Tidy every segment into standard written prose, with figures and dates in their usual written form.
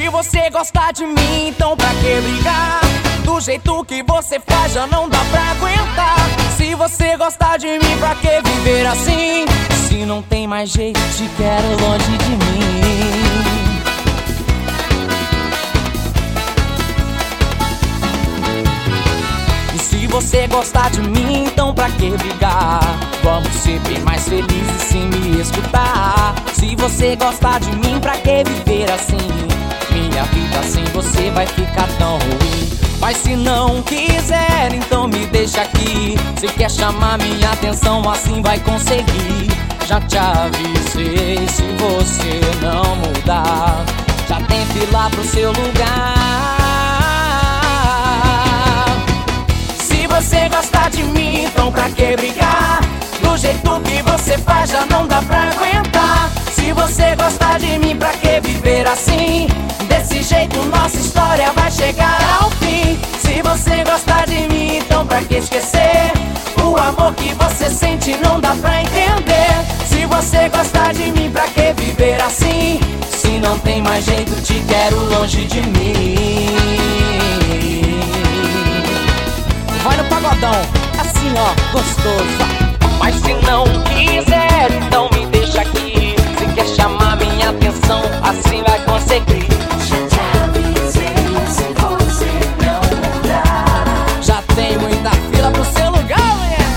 Se você gosta de mim, então pra que brigar? Do jeito que você faz já não dá pra aguentar. Se você gosta de mim, pra que viver assim? Se não tem mais jeito, te quero longe de mim. E se você gostar de mim, então pra que brigar? Vamos ser bem mais felizes se me escutar. Se você gostar de mim, pra que viver assim? Minha vida sem você vai ficar tão ruim. Mas se não quiser, então me deixa aqui. Se quer chamar minha atenção, assim vai conseguir. Já te avisei, se você não mudar, já tem fila pro seu lugar. Se você gostar de mim, então pra que brigar? Do jeito que você faz já não dá pra aguentar. Se você gostar de mim, pra que viver assim? Desse jeito nossa história vai chegar ao fim. Se você gostar de mim, então pra que esquecer? O amor que você sente não dá pra entender. Se você gostar de mim, pra que viver assim? Se não tem mais jeito, te quero longe de mim. Vai no pagodão, assim ó, gostoso. Mas se não quiser, então me deixa aqui. Se quer chamar minha atenção, assim vai conseguir. Já te avisei, se você não mudar, Já tem muita fila pro seu lugar, mulher.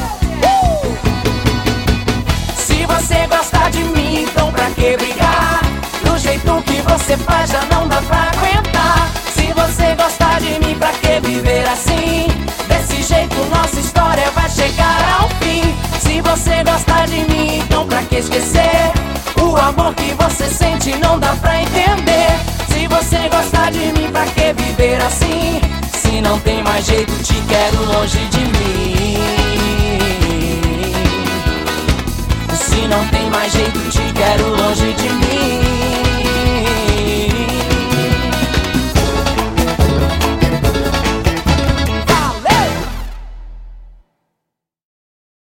Se você gostar de mim, então pra que brigar? Do jeito que você faz já não dá pra aguentar. Se você gostar de mim, pra que viver assim? Desse jeito nossa história vai chegar ao fim. Se você gostar de mim, então pra que esquecer? O amor que você sente não dá pra entender. Se você gostar de mim, pra que viver assim? Se não tem mais jeito, te quero longe de mim. Se não tem mais jeito, te quero longe